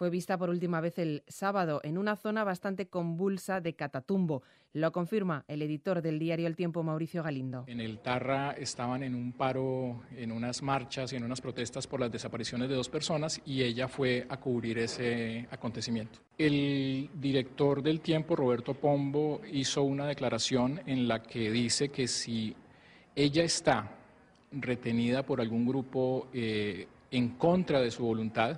fue vista por última vez el sábado en una zona bastante convulsa de Catatumbo. Lo confirma el editor del diario El Tiempo, Mauricio Galindo. En el Tarra estaban en un paro, en unas marchas y en unas protestas por las desapariciones de 2 personas y ella fue a cubrir ese acontecimiento. El director del Tiempo, Roberto Pombo, hizo una declaración en la que dice que si ella está retenida por algún grupo en contra de su voluntad,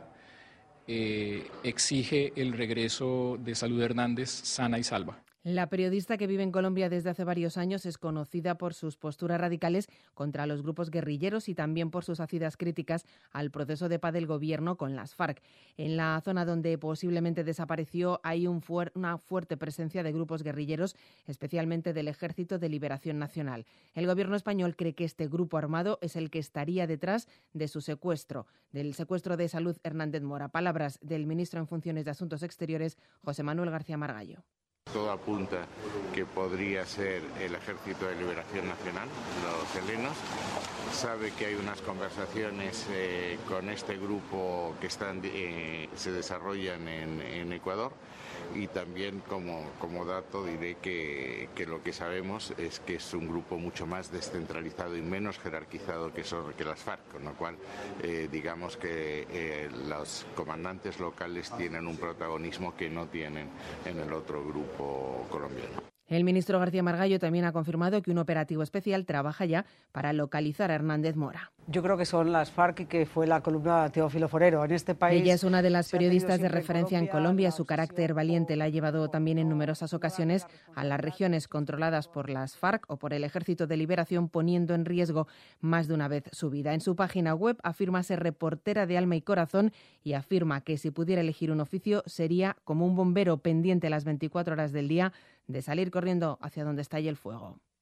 exige el regreso de Salud Hernández sana y salva. La periodista, que vive en Colombia desde hace varios años, es conocida por sus posturas radicales contra los grupos guerrilleros y también por sus ácidas críticas al proceso de paz del gobierno con las FARC. En la zona donde posiblemente desapareció hay una fuerte presencia de grupos guerrilleros, especialmente del Ejército de Liberación Nacional. El gobierno español cree que este grupo armado es el que estaría detrás de su secuestro, del secuestro de Salud Hernández Mora. Palabras del ministro en funciones de Asuntos Exteriores, José Manuel García Margallo. Todo apunta que podría ser el Ejército de Liberación Nacional, los helenos. Sabe que hay unas conversaciones con este grupo que se desarrollan en Ecuador, y también como dato diré que lo que sabemos es que es un grupo mucho más descentralizado y menos jerarquizado que las FARC, con lo cual digamos que los comandantes locales tienen un protagonismo que no tienen en el otro grupo colombiano. El ministro García Margallo también ha confirmado que un operativo especial trabaja ya para localizar a Hernández Mora. Yo creo que son las FARC y que fue la columna Teófilo Forero. En este país, ella es una de las periodistas de referencia en Colombia. Su carácter valiente la ha llevado también en numerosas ocasiones a las regiones controladas por las FARC o por el Ejército de Liberación, poniendo en riesgo más de una vez su vida. En su página web afirma ser reportera de alma y corazón y afirma que si pudiera elegir un oficio sería como un bombero pendiente las 24 horas del día de salir corriendo hacia donde estalle el fuego.